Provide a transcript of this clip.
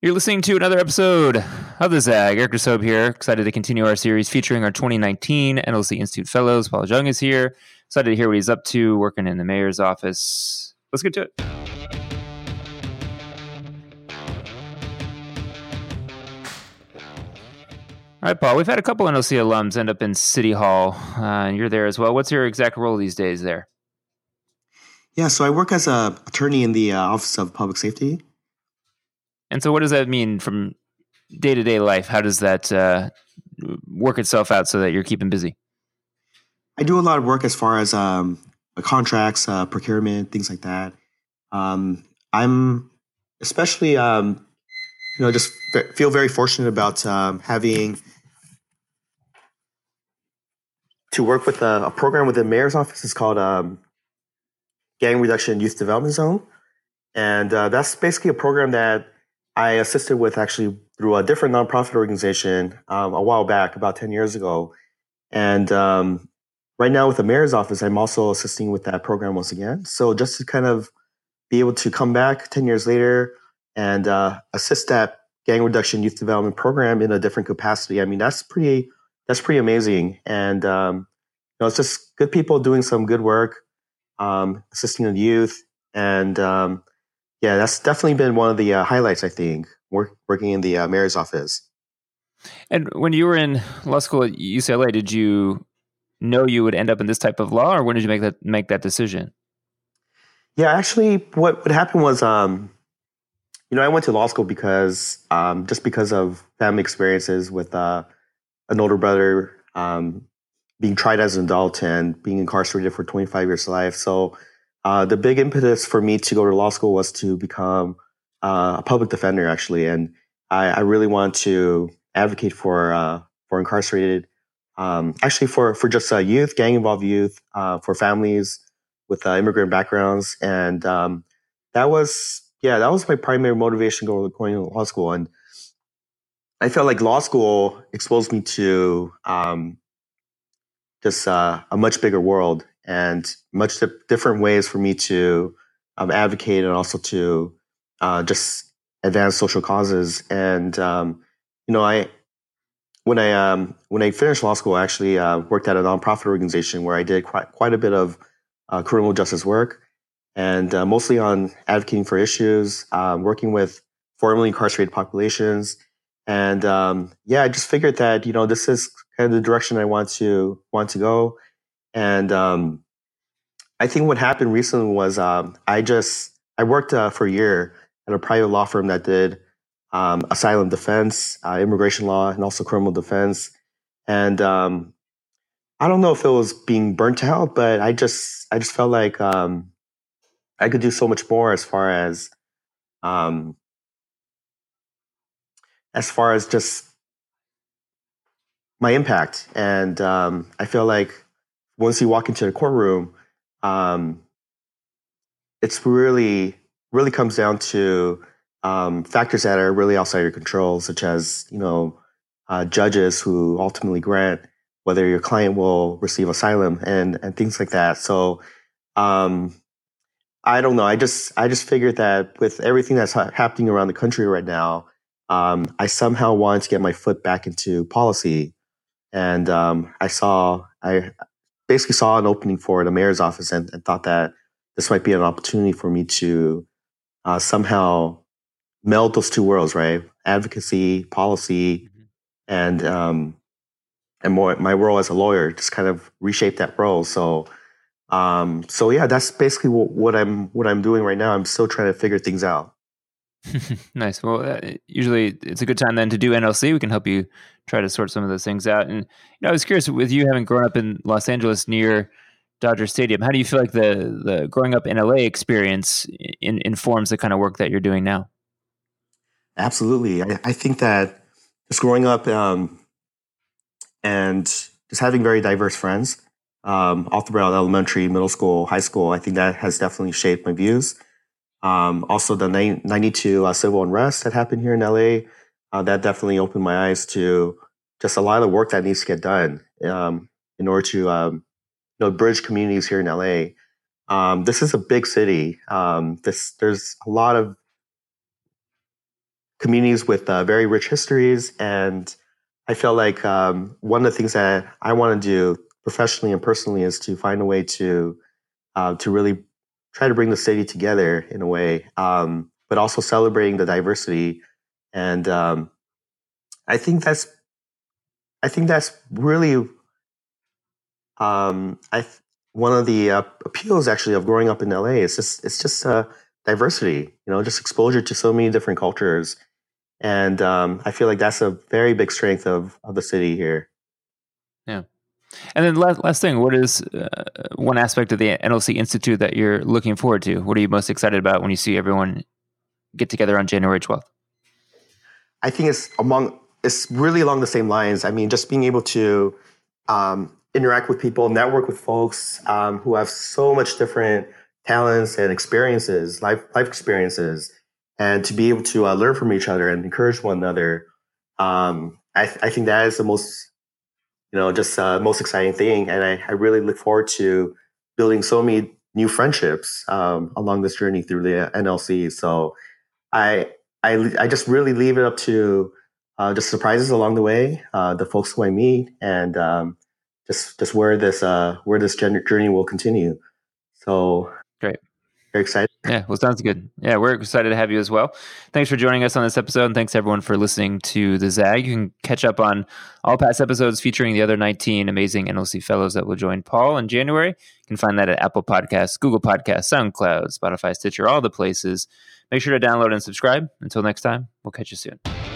You're listening to another episode of The Zag. Eric Sobe here. Excited to continue our series featuring our 2019 NLC Institute Fellows. Paul Jung is here. Excited to hear what he's up to, working in the mayor's office. Let's get to it. All right, Paul, we've had a couple NLC alums end up in City Hall, and you're there as well. What's your exact role these days there? Yeah, so I work as an attorney in the Office of Public Safety. And so what does that mean from day-to-day life? How does that work itself out so that you're keeping busy? I do a lot of work as far as contracts, procurement, things like that. I'm especially, just feel very fortunate about having to work with a program within the mayor's office. It's called Gang Reduction Youth Development Zone. And that's basically a program that I assisted with actually through a different nonprofit organization a while back, about 10 years ago. And right now with the mayor's office, I'm also assisting with that program once again. So just to kind of be able to come back 10 years later and assist that gang reduction youth development program in a different capacity. I mean, that's pretty amazing. And, it's just good people doing some good work, assisting the youth. And yeah, that's definitely been one of the highlights, I think, working in the mayor's office. And when you were in law school at UCLA, did you know you would end up in this type of law, or when did you make that decision? Yeah, actually, what happened was, I went to law school because just because of family experiences with an older brother being tried as an adult and being incarcerated for 25 years of life. So the big impetus for me to go to law school was to become a public defender, actually, and I really want to advocate for incarcerated, actually for just youth, gang involved youth, for families with immigrant backgrounds, and that was my primary motivation going to law school. And I felt like law school exposed me to just a much bigger world and much different ways for me to advocate and also to just advance social causes. And when I finished law school, I actually worked at a nonprofit organization where I did quite a bit of criminal justice work, and mostly on advocating for issues, working with formerly incarcerated populations. And I just figured that this is kind of the direction I want to go. And I think what happened recently was I worked for a year at a private law firm that did asylum defense, immigration law, and also criminal defense. And I don't know if it was being burnt out, but I just felt like I could do so much more as far as just my impact. And I feel like once you walk into the courtroom, it's really comes down to factors that are really outside your control, such as judges who ultimately grant whether your client will receive asylum and things like that. So I don't know. I just figured that with everything that's happening around the country right now, I somehow wanted to get my foot back into policy, and I basically saw an opening for the mayor's office and thought that this might be an opportunity for me to somehow meld those two worlds, right? Advocacy, policy, and more my role as a lawyer, just kind of reshape that role. So yeah, that's basically what I'm doing right now. I'm still trying to figure things out. Nice. Well, usually it's a good time then to do NLC. We can help you try to sort some of those things out. And I was curious, with you having grown up in Los Angeles near Dodger Stadium, how do you feel like the growing up in LA experience informs the kind of work that you're doing now? Absolutely. I think that just growing up and just having very diverse friends all throughout elementary, middle school, high school, I think that has definitely shaped my views. Also, the 92 civil unrest that happened here in LA, that definitely opened my eyes to just a lot of the work that needs to get done in order to bridge communities here in LA. This is a big city. There's a lot of communities with very rich histories. And I feel like one of the things that I want to do professionally and personally is to find a way to really try to bring the city together in a way, but also celebrating the diversity. And I think that's really one of the appeals actually of growing up in LA. It's just diversity, just exposure to so many different cultures. And I feel like that's a very big strength of the city here. Yeah. And then last thing, what is one aspect of the NLC Institute that you're looking forward to? What are you most excited about when you see everyone get together on January 12th? I think it's really along the same lines. I mean, just being able to interact with people, network with folks who have so much different talents and experiences, life experiences, and to be able to learn from each other and encourage one another. I think that is the most, most exciting thing. And I really look forward to building so many new friendships along this journey through the NLC. So I just really leave it up to just surprises along the way, the folks who I meet, and just where this journey will continue. So great. Very excited. Yeah, well, sounds good. Yeah, we're excited to have you as well. Thanks for joining us on this episode, and thanks everyone for listening to The Zag. You can catch up on all past episodes featuring the other 19 amazing NLC fellows that will join Paul in January. You can find that at Apple Podcasts, Google Podcasts, SoundCloud, Spotify, Stitcher, all the places. Make sure to download and subscribe. Until next time, we'll catch you soon.